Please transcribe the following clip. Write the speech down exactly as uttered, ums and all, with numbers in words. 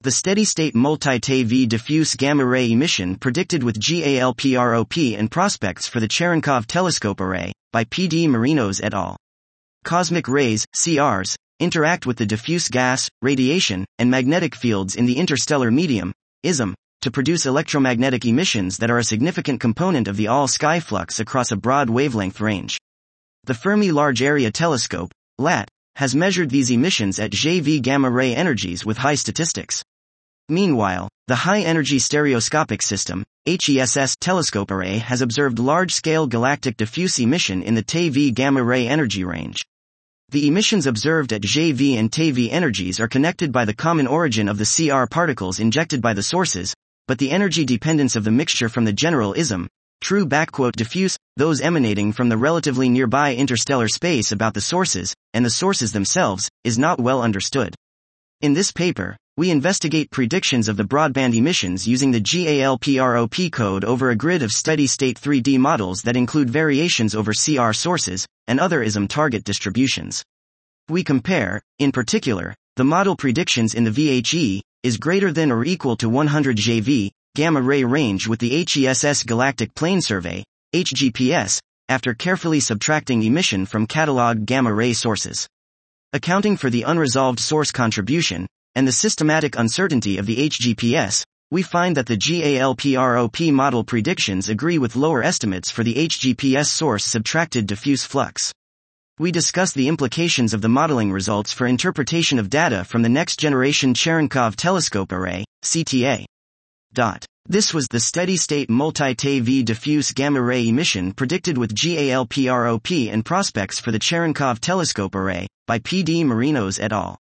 The steady-state multi-T V diffuse gamma-ray emission predicted with GALPROP and prospects for the Cherenkov Telescope Array, by P D Marinos et al. Cosmic rays, C Rs, interact with the diffuse gas, radiation, and magnetic fields in the interstellar medium, I S M, to produce electromagnetic emissions that are a significant component of the all-sky flux across a broad wavelength range. The Fermi Large Area Telescope, L A T, has measured these emissions at J V gamma-ray energies with high statistics. Meanwhile, the High-Energy Stereoscopic System, H E S S telescope array has observed large-scale galactic diffuse emission in the T V gamma-ray energy range. The emissions observed at J V and T V energies are connected by the common origin of the C R particles injected by the sources, but the energy dependence of the mixture from the general I S M, true diffuse, those emanating from the relatively nearby interstellar space about the sources, and the sources themselves, is not well understood. In this paper, we investigate predictions of the broadband emissions using the GALPROP code over a grid of steady-state three D models that include variations over C R sources, and other I S M target distributions. We compare, in particular, the model predictions in the V H E, is greater than or equal to one hundred J V, gamma-ray range with the H E S S Galactic Plane Survey, H G P S, after carefully subtracting emission from cataloged gamma-ray sources. Accounting for the unresolved source contribution, and the systematic uncertainty of the H G P S, we find that the GALPROP model predictions agree with lower estimates for the H G P S source subtracted diffuse flux. We discuss the implications of the modeling results for interpretation of data from the Next Generation Cherenkov Telescope Array, C T A. Dot. This was the steady-state multi-T V diffuse gamma-ray emission predicted with GALPROP and prospects for the Cherenkov Telescope Array, by P D Marinos et al.